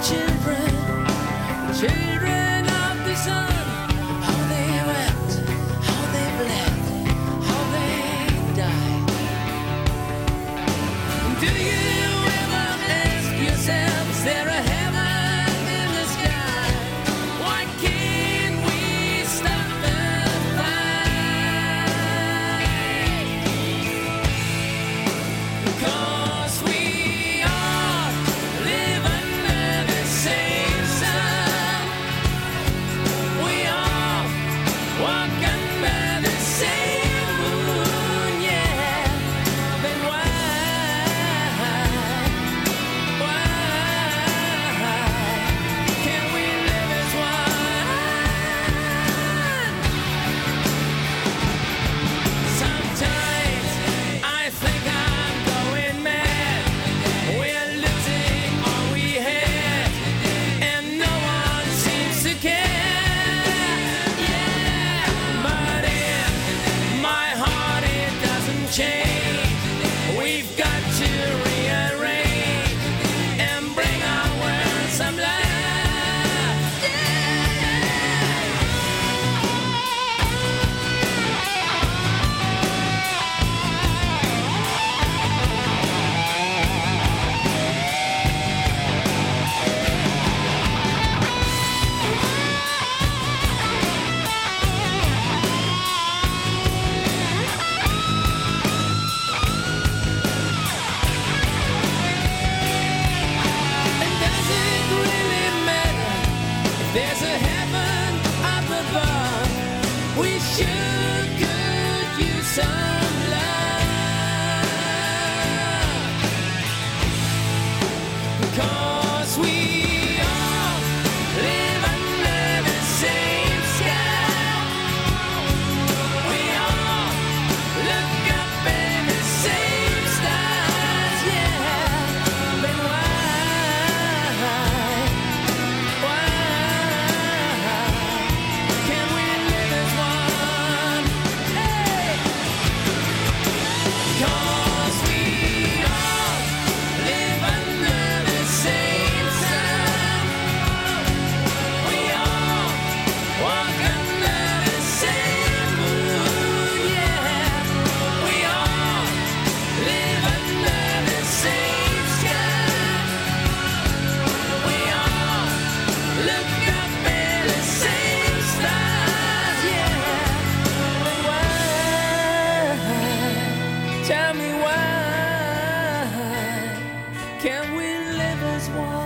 children of the sun, how they wept, how they bled, how they died. Do you ever ask yourself, is there a heaven in the sky? Why can't we stop the fight? 'Cause we all live under the same sun. We all walk under the same moon, yeah. Then why can't we live as one? Sometimes I think I'm going mad. We're losing all we had, and no one seems to care. Yeah, but in my heart it doesn't change. We've got to rearrange and bring our world some life. And does it really matter if there's a heaven up above? We sure could use some love. 'Cause we all live under the same sky. We all look up at the same stars, yeah. Then why can't we live as one? Hey! 'Cause we all live under the same sun. We all walk under the same moon, yeah. We all live under the same sky. We all look up at the same stars, yeah. But why? Tell me why can't we live as one?